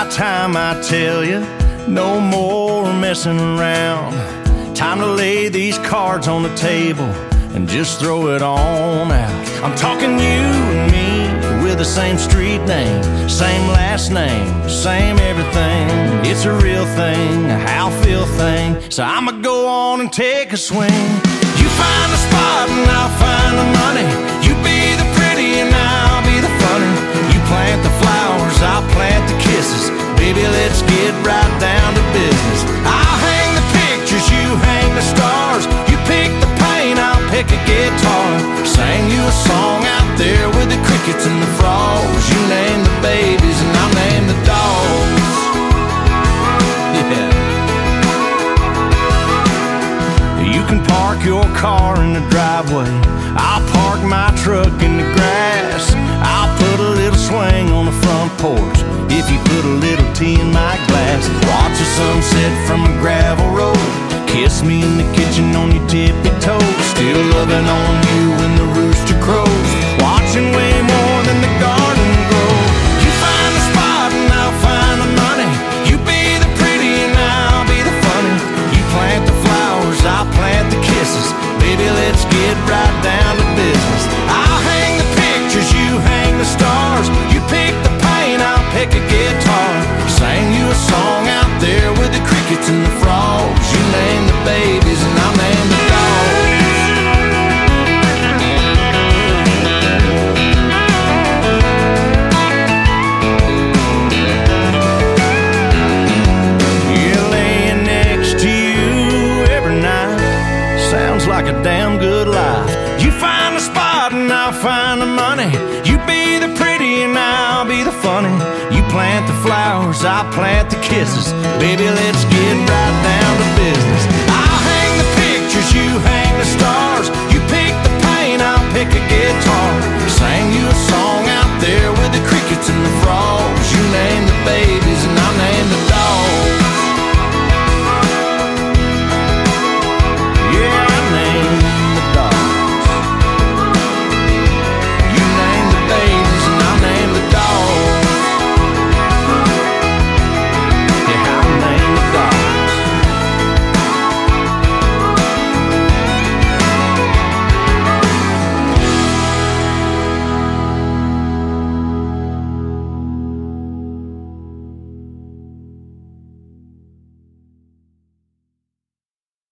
about time I tell you, no more messing around. Time to lay these cards on the table and just throw it on out. I'm talking you and me with the same street name, same last name, same everything. It's a real thing, a how feel thing. So I'ma go on and take a swing. You find the spot and I'll find the money. You be the pretty and I'll be the funny. You plant the flowers, I'll plant the kisses. Baby, let's get right down to business. I'll hang the pictures, you hang the stars. You pick the paint, I'll pick a guitar. Sing you a song out there with the crickets and the frogs. You name the babies and I'll name the dogs. Yeah. You can park your car in the driveway, I'll park my truck in the grass. I'll put a little swing on the front porch if you put a little tea in my glass. Watch the sunset from a gravel road, kiss me in the kitchen on your tippy toes. Still loving on you when the rooster crows, watching way more than the garden grow. You find the spot and I'll find the money. You be the pretty and I'll be the funny. You plant the flowers, I'll plant the kisses. Baby, let's get right down to business. I'll hang the pictures, you hang the stars. You pick the paint, I'll pick a guitar. Sing you a song out there with the crickets and the frogs. You name the babies and I'll name the dogs. Yeah, laying next to you every night sounds like a damn good life. You find the spot and I'll find the money. You be the pretty and I'll be the funny. You plant the flowers, I'll plant the kisses. Baby, let's get right down to business. I'll hang the pictures, you hang the stars. You pick the paint, I'll pick a guitar. Sing you a